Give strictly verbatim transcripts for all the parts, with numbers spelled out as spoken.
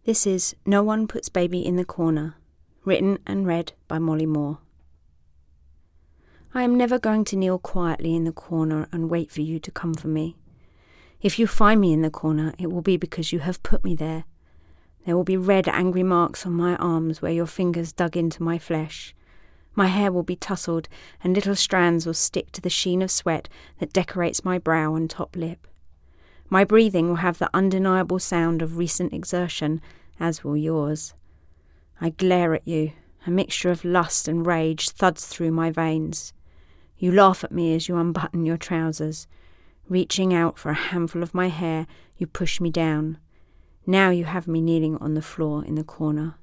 This is No One Puts Baby in the Corner, written and read by Molly Moore. I am never going to kneel quietly in the corner and wait for you to come for me. If you find me in the corner, it will be because you have put me there. There will be red, angry marks on my arms where your fingers dug into my flesh. My hair will be tousled, and little strands will stick to the sheen of sweat that decorates my brow and top lip. My breathing will have the undeniable sound of recent exertion, as will yours. I glare at you. A mixture of lust and rage thuds through my veins. You laugh at me as you unbutton your trousers. Reaching out for a handful of my hair, you push me down. Now you have me kneeling on the floor in the corner.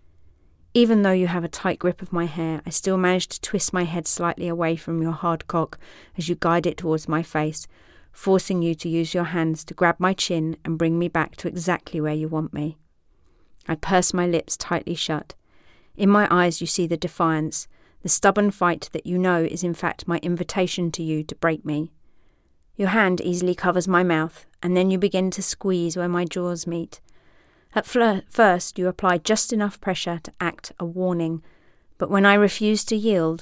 Even though you have a tight grip of my hair, I still manage to twist my head slightly away from your hard cock as you guide it towards my face, forcing you to use your hands to grab my chin and bring me back to exactly where you want me. I purse my lips tightly shut. In my eyes you see the defiance, the stubborn fight that you know is in fact my invitation to you to break me. Your hand easily covers my mouth, and then you begin to squeeze where my jaws meet. At fl- first you apply just enough pressure to act a warning, but when I refuse to yield,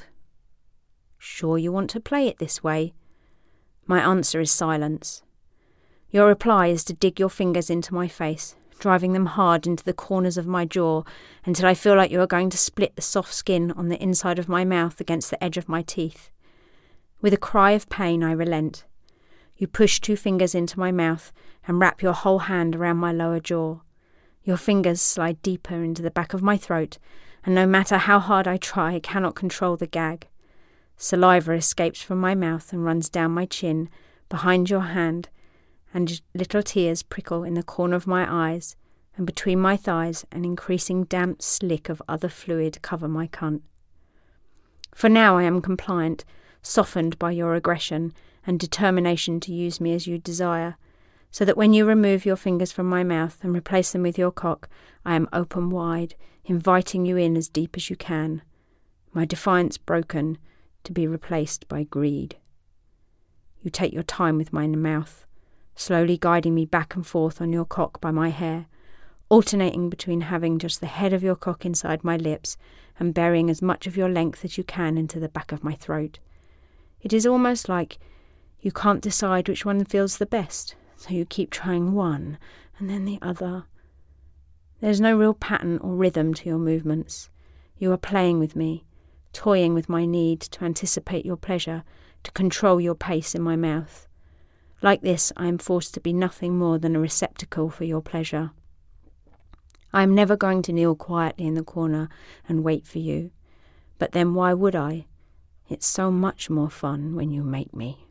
"Sure you want to play it this way?" My answer is silence. Your reply is to dig your fingers into my face, driving them hard into the corners of my jaw until I feel like you are going to split the soft skin on the inside of my mouth against the edge of my teeth. With a cry of pain, I relent. You push two fingers into my mouth and wrap your whole hand around my lower jaw. Your fingers slide deeper into the back of my throat, and no matter how hard I try, I cannot control the gag. Saliva escapes from my mouth and runs down my chin, behind your hand, and little tears prickle in the corner of my eyes, and between my thighs an increasing damp slick of other fluid cover my cunt. For now I am compliant, softened by your aggression and determination to use me as you desire, so that when you remove your fingers from my mouth and replace them with your cock, I am open wide, inviting you in as deep as you can, my defiance broken, to be replaced by greed. You take your time with my mouth, slowly guiding me back and forth on your cock by my hair, alternating between having just the head of your cock inside my lips and burying as much of your length as you can into the back of my throat. It is almost like you can't decide which one feels the best, so you keep trying one and then the other. There's no real pattern or rhythm to your movements. You are playing with me, toying with my need to anticipate your pleasure, to control your pace in my mouth. Like this, I am forced to be nothing more than a receptacle for your pleasure. I am never going to kneel quietly in the corner and wait for you. But then why would I? It's so much more fun when you make me.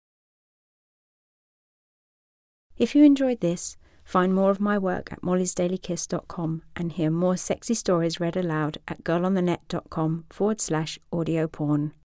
If you enjoyed this, find more of my work at mollys daily kiss dot com and hear more sexy stories read aloud at girlonthenet.com forward slash audio porn.